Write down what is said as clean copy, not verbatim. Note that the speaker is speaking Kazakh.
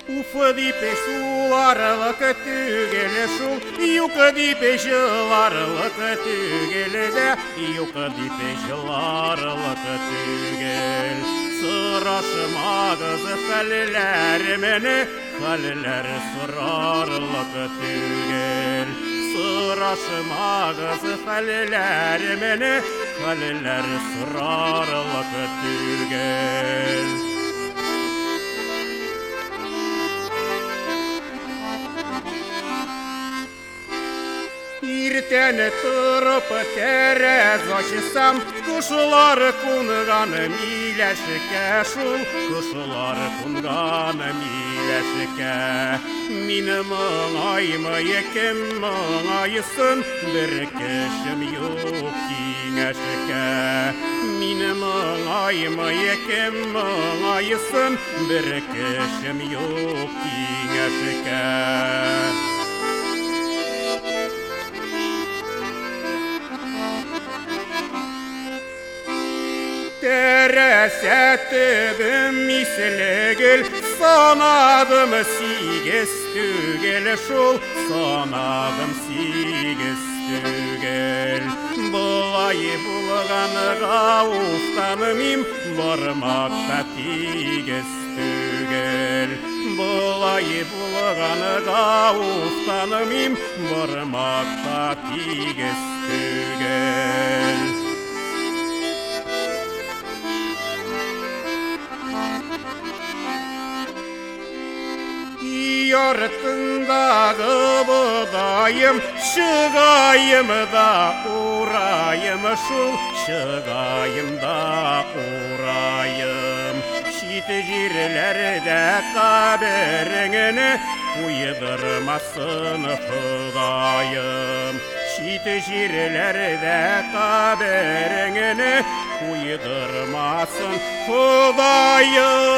Уфы-дипе суларлық түгелі шул, юқы-дипе жыларлық түгелі дә, юқы-дипе жыларлық түгел. Сұрашымағыз хәліләрімене, хәліләр сұрарлық түгел. Сұрашымағыз хәліләрімене, хәліләр сұрарлық түгел. Иртәне тұрып тәрәз ашысам, құшылар құнған миләшікә шул, құшылар құнған миләшікә. Мені мұңаймы екем мұңайсын, бір кішім юк кеңәшікә. Мені мұңаймы екем мұңайсын, бір кішім юк кеңәшікә. Тәрәсәтібім мислегіл, санадым сигіз түгел шул, санадым сигіз түгел. Бұлай бұлғаныға уфтанымим, бармақта тигіз түгел. Бұлай бұлғаныға уфтанымим, бармақта тигіз түгел. Яртындағы бұдайым, шығайым да урайым шул, шығайым да урайым. Шит жерлерде қабіріңіні, қойдырмасын Құдайым. Шит жерлерде қабіріңіні, қойдырмасын Құдайым.